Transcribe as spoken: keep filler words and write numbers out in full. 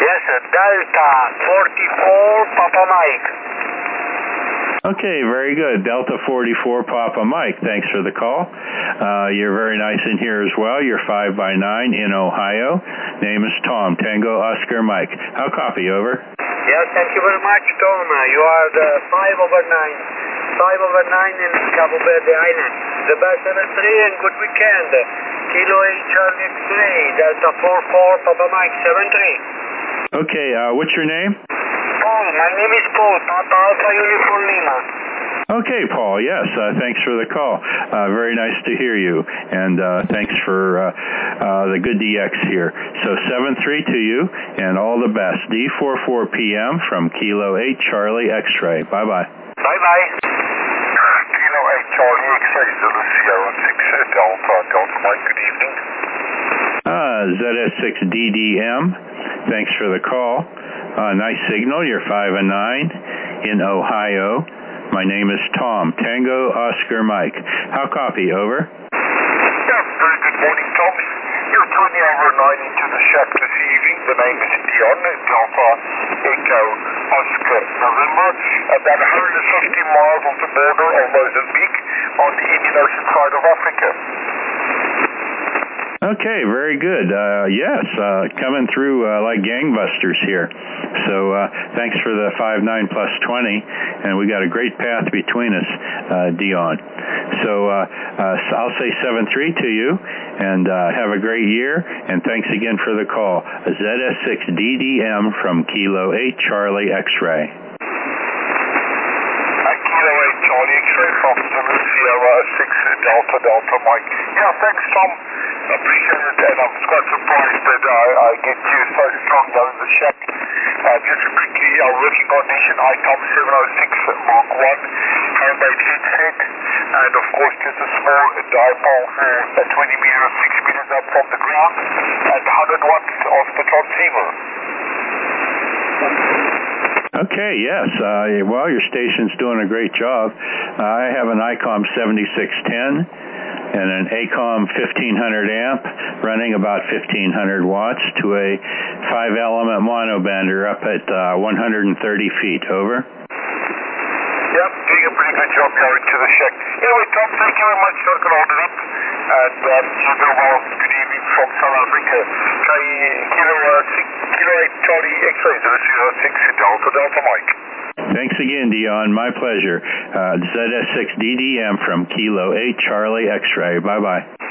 Yes, sir. Delta forty-four, Papa Mike. Okay, very good. Delta forty-four, Papa Mike. Thanks for the call. Uh, you're very nice in here as well. You're five by nine in Ohio. Name is Tom, Tango Oscar Mike. How copy, over? Yes, thank you very much, Tom. You are the five over nine. five over nine in Cabo Verde Island. The best seven three and good weekend. Kilo eight Charlie X-ray, Delta four four, Papa Mike seven three. Okay, uh, what's your name? Paul, my name is Paul, Papa Alpha Uniform Lima. Okay, Paul, yes, uh, thanks for the call. Uh, very nice to hear you, and uh, thanks for uh, uh, the good D X here. So seven three to you, and all the best. D four four P M from Kilo eight Charlie X-ray. Bye-bye. Bye-bye. Kilo eight Charlie X-ray, Zulu Sierra six Delta, Delta Mike, good evening. Uh, Z S six D D M, thanks for the call. Uh, nice signal, you're five and nine in Ohio. My name is Tom, Tango Oscar Mike. How copy, over? Yeah, very good morning, Tom. You're twenty over nine into the shack this evening. The name is Dion, Delta Echo Oscar November. About one hundred fifty miles off the border of Mozambique on the Indian Ocean side of Africa. Okay, very good. Uh, yes, uh, coming through uh, like gangbusters here. So uh, thanks for the five nine plus twenty, and we got a great path between us, uh, Dion. So uh, uh, I'll say seven three to you, and uh, have a great year, and thanks again for the call. Z S six D D M from Kilo eight Charlie X-ray. Kilo eight Charlie X-ray from Zulu Sierra six Delta Delta Mike. Yeah, thanks, Tom. Appreciate it, and I'm quite surprised that I, I get you so strong down in the shack. Uh, just quickly, our working condition, I COM seven oh six Mark one, handmade headset, and of course just a small dipole for uh, twenty meters, six meters up from the ground, and one hundred watts of the transceiver. Okay, yes. Uh, well, your station's doing a great job. Uh, I have an I COM seventy-six ten. And an A COM fifteen hundred amp running about fifteen hundred watts to a five element monobender up at uh, one hundred thirty feet. Over. Yep, doing a pretty good job here into the shack. Anyway, Tom, thank you very much for holding up. And um, you go well. Good evening from South Africa. Kilo, uh, six, Kilo eight Charlie X-ray zero six Delta Delta Mike. Thanks again, Dion. My pleasure. Uh, Z S six D D M from Kilo eight Charlie X-ray. Bye-bye.